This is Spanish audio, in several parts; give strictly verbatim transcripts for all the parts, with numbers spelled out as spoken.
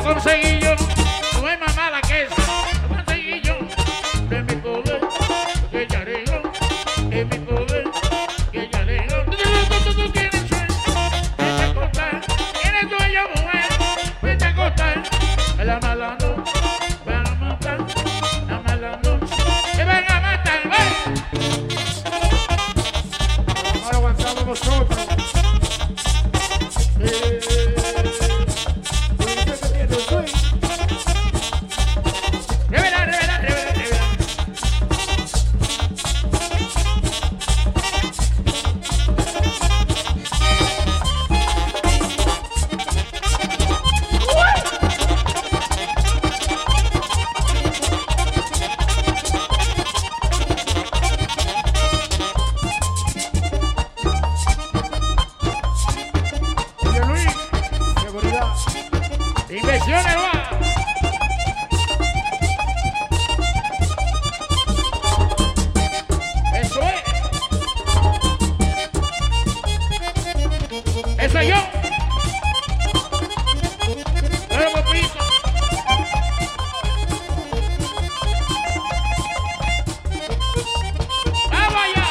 conseguí yo, no es más mala que esa. Lo conseguí yo, de mi poder, que ella arregló, de mi poder, que ella arregló. Tú, tú, tú, tú tienes sueño, vete a acostar, tienes sueño, mujer, vete a acostar. A la mala noche, van a matar, la mala noche, te van a matar, ven. Ahora avanzamos nosotros. Eh, Revela, revela, revela, revela. Oye Luis, seguridad. Inversiones, va. Eso es. Eso soy yo. Pero papito. ¡Vamos allá!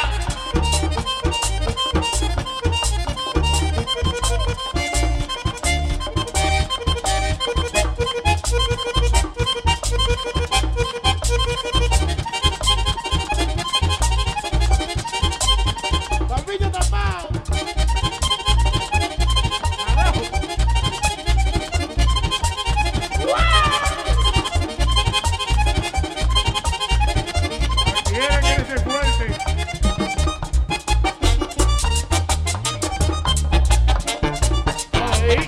Pampillo tapado. Quieren que se fuerte. Ahí.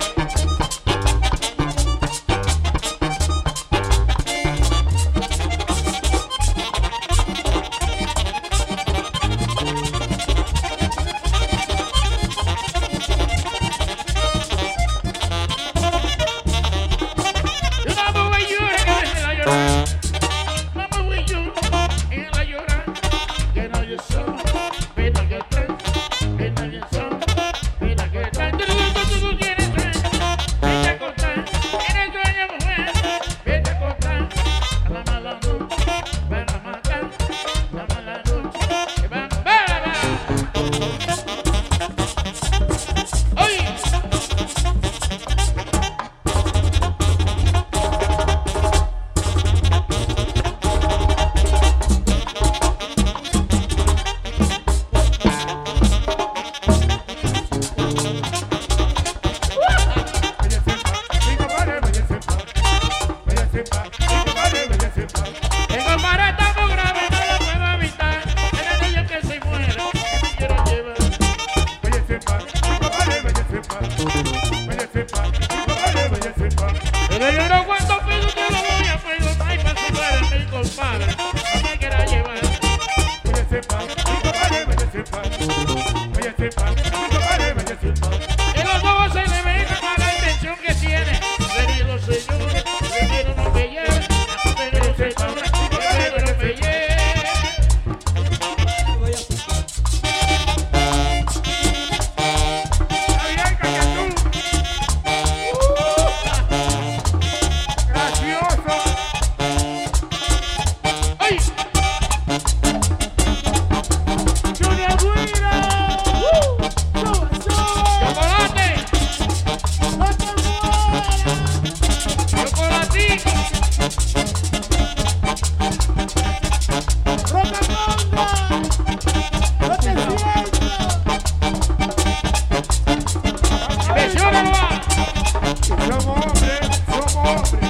Vamos with you, en la llorar. Vamos with you, en la llorar. Que no yo soy, pena que trae, pena que soy, pena que trae. Tú, tú, tú, tú tienes sueño, vete a acostar. Tienes sueño, mujer, vete a acostar. A la mala noche, van a matar. La mala noche, que van a matar. Oye. Tengo para esta programa, no lo puedo evitar. Era de ellos que se muere, que me quiero llevar. Pero yo no cuento pedo, te lo voy a pedir. Ay, para su madre, mi compadre, no me quiera llevar. Y los ojos se le ven a la intención que tiene. Pero los señores, pero no me lleven. Pero los señores, pero no me lleven. ¡Ay! ¡Chocolate! ¡Chocolatico! ¡Inversiónalo, va! Somos hombres, somos hombres.